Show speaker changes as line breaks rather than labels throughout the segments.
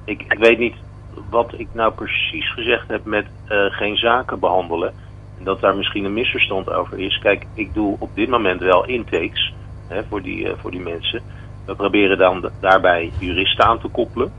ik weet niet wat ik nou precies gezegd heb met geen zaken behandelen. En dat daar misschien een misverstand over is. Kijk, ik doe op dit moment wel intakes voor die mensen. We proberen dan daarbij juristen aan te koppelen.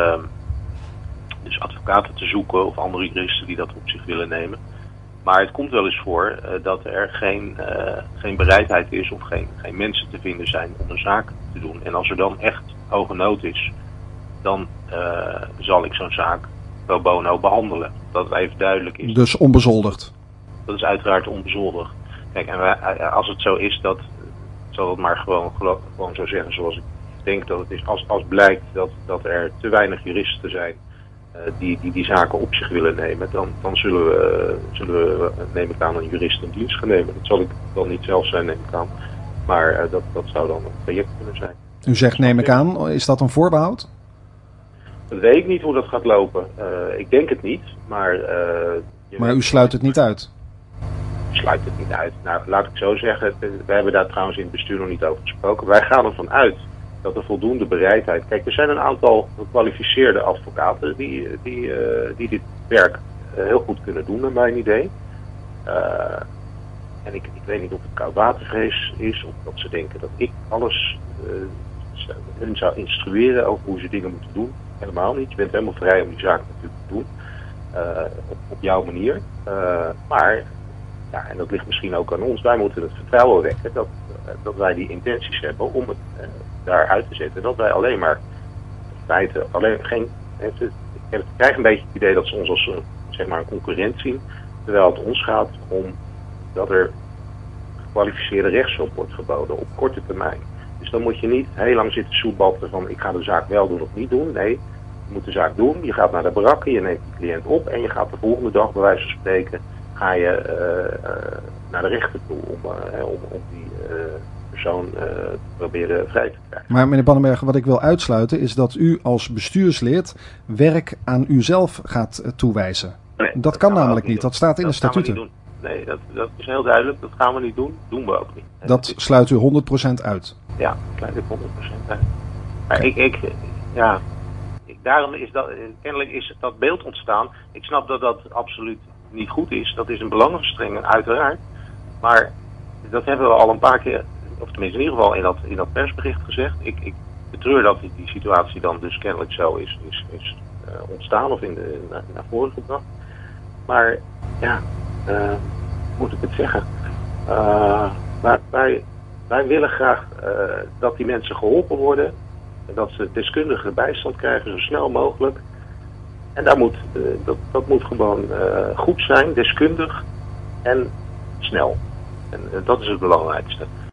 Dus advocaten te zoeken of andere juristen die dat op zich willen nemen. Maar het komt wel eens voor dat er geen bereidheid is of geen mensen te vinden zijn om een zaak te doen. En als er dan echt hoge nood is, dan zal ik zo'n zaak pro bono behandelen. Dat het even duidelijk is.
Dus onbezoldigd? Dat
is uiteraard onbezoldigd. Kijk, en als het zo is, ik zal het maar gewoon zo zeggen zoals ik denk dat het is. Als blijkt dat er te weinig juristen zijn die zaken op zich willen nemen, dan zullen we, neem ik aan, een jurist in dienst gaan nemen. Dat zal ik dan niet zelf zijn, neem ik aan. Maar dat zou dan een traject kunnen zijn.
U zegt, neem ik aan, is dat een voorbehoud?
Dat weet ik niet hoe dat gaat lopen. Ik denk het niet, maar...
maar u sluit het niet uit?
Ik sluit het niet uit. Nou, laat ik zo zeggen, we hebben daar trouwens in het bestuur nog niet over gesproken. Wij gaan ervan uit dat er voldoende bereidheid... Kijk, er zijn een aantal gekwalificeerde advocaten die dit werk heel goed kunnen doen, naar mijn idee. En ik weet niet of het koudwatervrees is, of dat ze denken dat ik alles hun zou instrueren over hoe ze dingen moeten doen. Helemaal niet. Je bent helemaal vrij om die zaak natuurlijk te doen. Op jouw manier. Maar, ja, en dat ligt misschien ook aan ons. Wij moeten het vertrouwen wekken dat wij die intenties hebben om het daar uit te zetten. Dat wij alleen maar in feite ik krijg een beetje het idee dat ze ons als zeg maar een concurrent zien. Terwijl het ons gaat om dat er gekwalificeerde rechtshulp wordt geboden op korte termijn. Dus dan moet je niet heel lang zitten soebatten van ik ga de zaak wel doen of niet doen. Nee, je moet de zaak doen. Je gaat naar de barakken, je neemt die cliënt op en je gaat de volgende dag, bij wijze van spreken, ga je naar de rechter toe om die persoon te proberen vrij te krijgen.
Maar meneer Pannenberg, wat ik wil uitsluiten is dat u als bestuurslid werk aan uzelf gaat toewijzen. Nee, dat kan namelijk niet. Dat staat in de statuten.
Nee, dat is heel duidelijk. Dat gaan we niet doen. Doen we ook niet.
Dat sluit u 100% uit?
Ja, dat sluit ik 100% uit. Maar daarom is dat, kennelijk is dat beeld ontstaan. Ik snap dat dat absoluut niet goed is. Dat is een belangenverstrengeling, uiteraard. Maar dat hebben we al een paar keer, of tenminste in ieder geval in dat persbericht gezegd. Ik betreur dat die situatie dan dus kennelijk zo is ontstaan of naar voren gebracht. Maar ja, moet ik het zeggen? Wij willen graag dat die mensen geholpen worden. Dat ze deskundige bijstand krijgen zo snel mogelijk. En dat moet gewoon goed zijn, deskundig en snel. En dat is het belangrijkste.